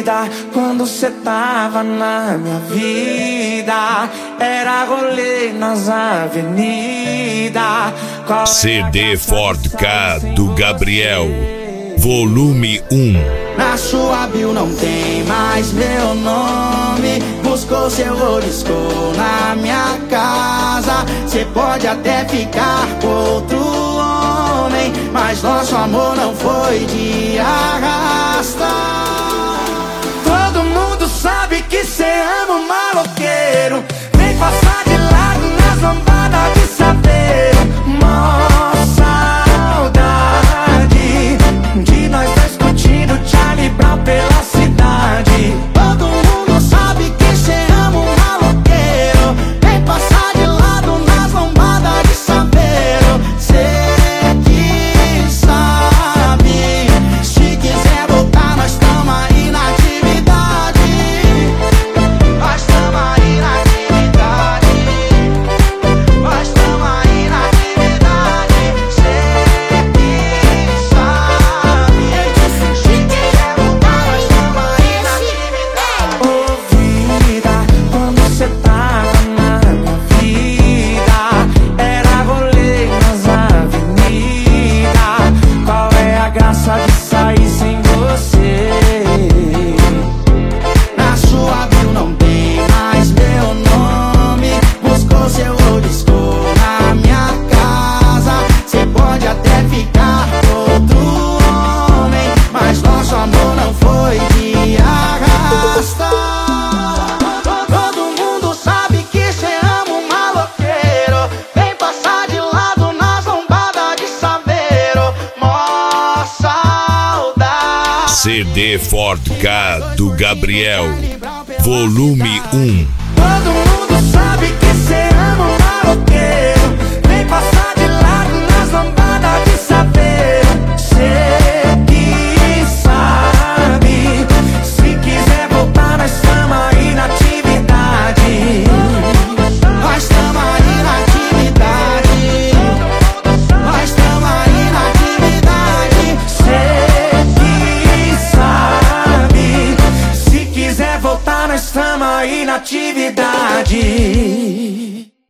vida quando cê tava na minha vida. Era rolê nas avenidas. CD Ford K do Gabriel, volume 1. Na sua bio não tem mais meu nome. Buscou seu riscou na minha casa. Cê pode até ficar com outro homem, mas nosso amor não foi de arrasta. Todo mundo sabe que cê ama um maloqueiro. Vem passar de lado nas lambadas de saber. Mó saudade de nós dois curtindo Charlie Brown pela cidade. Todo mundo sabe que cê ama um maloqueiro. Vem passar de lado nas lambadas de saber. Cê que sabe. Se quiser voltar, nós tamo aí na atividade. Nós tamo aí na atividade. Nós tamo aí na atividade. Cê que sabe. Se quiser voltar, nós tamo aí na atividade. Ô vida, quando cê tava na minha vida, era rolê nas avenidas. Qual é a graça de sair sem você? Na sua bio não tem mais meu nome. Buscou seu riscou na minha casa. Cê pode até ficar com outro homem, mas nosso amor não foi de arrasta. Todo mundo sabe que cê ama um maloqueiro. Vem passar de lado nas lombadas de saveiro. Mó saudade. CD Ford K do Gabriel, volume 1. Todo mundo sabe que cê ama um maloqueiro. Vem passar de lado nas lambadas de saber. Cê que sabe. Se quiser voltar, nós tamo aí na atividade. Nós tamo aí na atividade. Nós tamo aí na atividade. Cê que sabe. Se quiser voltar, nós tamo aí na atividade.